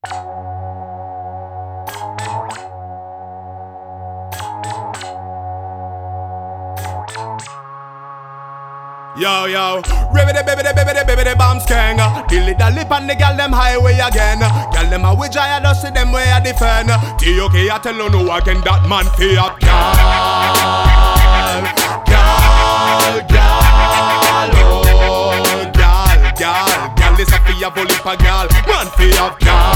Yo, yo, ribbity, bibbity, bibbity, bibbity, bomb skeng. Dilly dally pan the gal them highway again. Gal them a widge, I don't see them way I defend. T.O.K. I tell you no again, that man fi up. Gal, oh, gal, this a fi a bully pa gal. Man fi up, gal,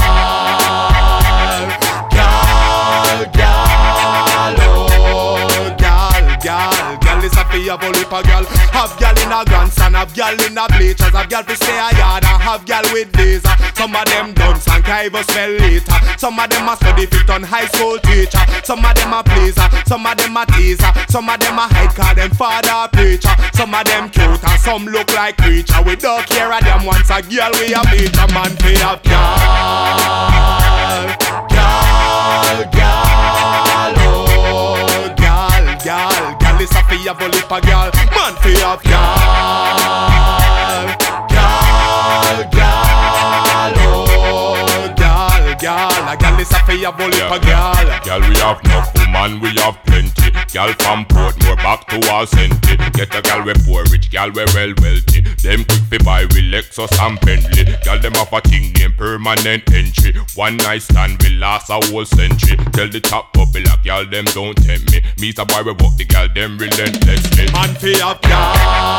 oh, gal, this a fi a bully pa gal. Have gal in a grandson, have gal in a bleachers, have gal fi stay a yard and have gal with visa. Some of them dunce and can't even smell later. Some of them a study fit on high school teacher. Some of them a pleaser, some of them a teaser. Some of them a hide cause them father preacher. Some of them cute and some look like creature. We don't care of them once a girl we a beat a man fi have gal, oh, gal, this a fi a bully pa gal. Man fi have gal, oh, gal, a gal this a fi a bully pa gal. Gal we have enough woman, we have plenty. Gal from Portmore back to all Senti. Get a gal we poor rich, gal we well wealthy. Them quick fi buy with Lexus and Bentley. Gal them have a thing named permanent entry. One night stand will last a whole century. Tell the top popular gal them don't tempt me. Meet a boy we walk the gal them relentlessly. Man fi have gal,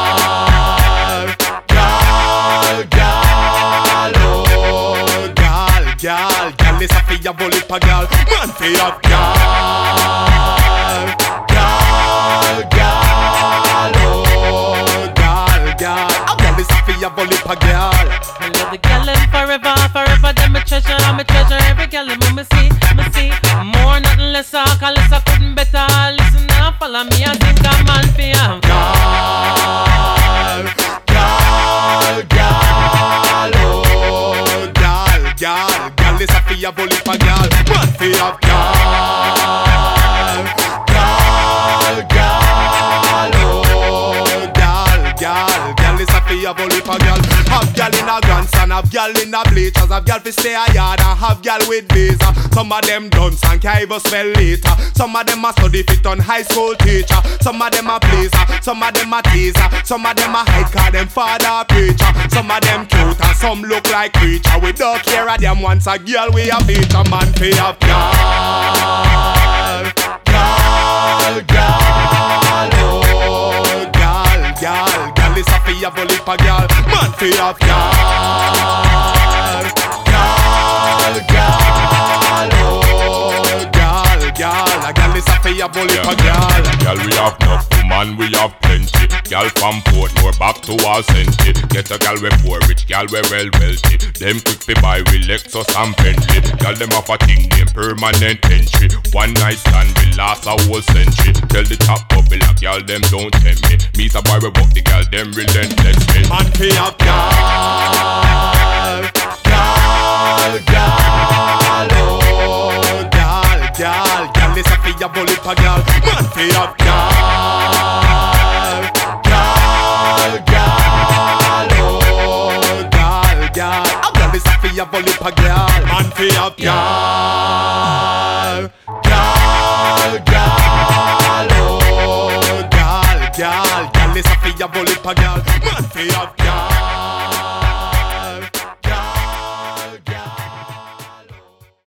oh, gal, this a fi a bully pa gal. Man fi have gal, oh, gal, this a fi a bully pa gal. I love the gal them forever, forever them a treasure, every gal them me see. More nothing less, cause less I couldn't better. Listen now, follow me and think a man fi have oh, gal, this a fi a bully pa gal. Man fi have gal, oh, gal, this a fi a bully pa gal. Have gal in a grandson, have gal in a bleachers, have gal fi stay a yard and have gal with visa. Some of them dunce and can't even smell later. Some of them a study fit on high school teacher. Some of them a pleaser, some of them a teaser. Some of them a hide cause them father preacher. Some of them cute and some look like creature. We don't care of them once a girl we a beat a man fi have gal, oh, gal, this a fi a bully pa gal. Man fi have gal, oh, gal, this a fi a bully pa gal. Gal we have enough woman, we have plenty. Gal from Portmore back to all Senti. Get a gal we poor rich, gal we well wealthy. Them quick fi buy with Lexus and Bentley. Gal them have a thing named permanent entry. One night stand will last a whole century. Tell the top popular gal them don't tempt me. Meet a boy we walk the gal them relentlessly. Man fi have gal, oh, gal, this a fi a bully pa gal. Man fi have gal, oh, gal, this a fi a bully pa gal. Man fi have gal, oh, gal, this a fi a bully pa gal. Man fi have gal.